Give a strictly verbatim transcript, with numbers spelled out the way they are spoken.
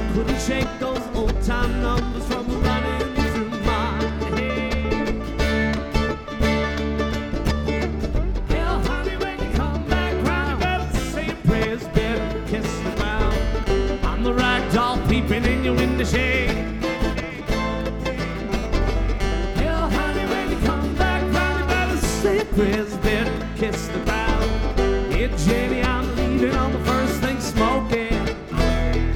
Couldn't shake those old time numbers from running through my head. Hell, honey, when you come back round, you better say your prayers, better kiss the ground. I'm the rag doll peeping in your window shade. Hell, honey, when you come back round, you better say your prayers, better kiss the ground. Yeah, Jenny,